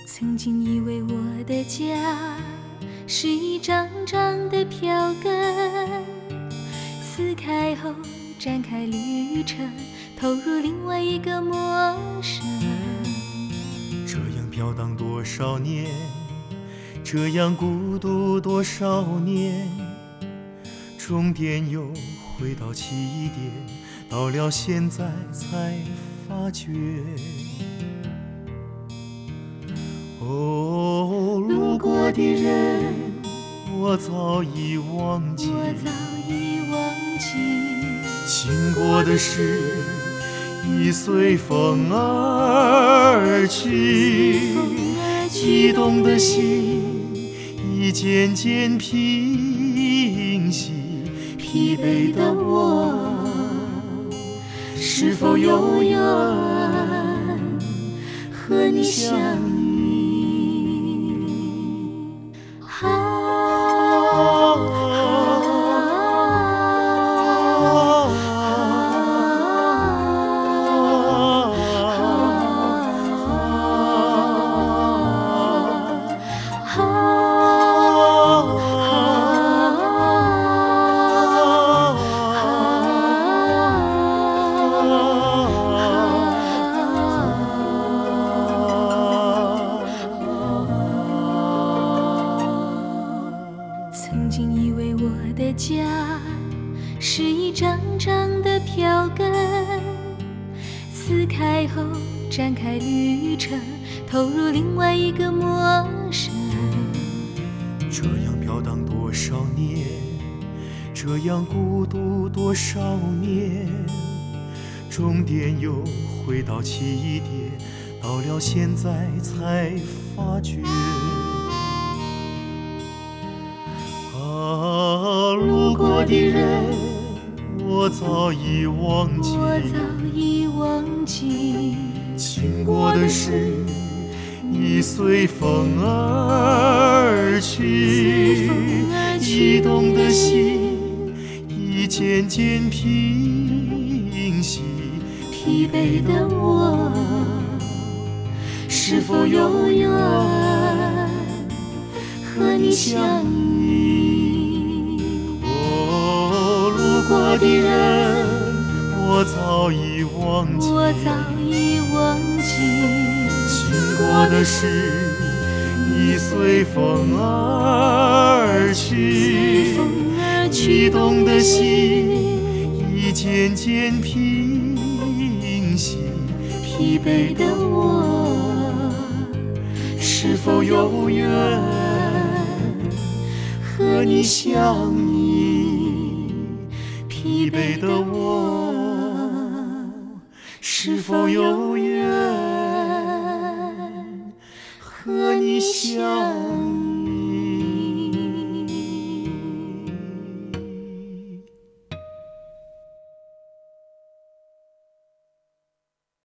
曾经以为我的家是一张张的票根，撕开后展开旅程，投入另外一个陌生。 这样飘荡多少年，这样孤独多少年，终点又回到起点，到了现在才发觉。哦，路过的人我早已忘记，经过的事已随风而去，激动的心已渐渐平息，疲惫的我是否有缘和你相遇？ 曾经以为我的家是一张张的票根，撕开后展开旅程，投入另外一个陌生。 这样飘荡多少年，这样孤独多少年，终点又回到起点，到了现在才发觉。路过的人我早已忘记，经过的事已随风而去，激动的心已渐渐平息，疲惫的我是否有缘和你相遇？路过的人我早已忘记，经过的事已随风而去，激动的心已渐渐平息，疲惫的我是否有缘和你相遇？疲惫的我是否有缘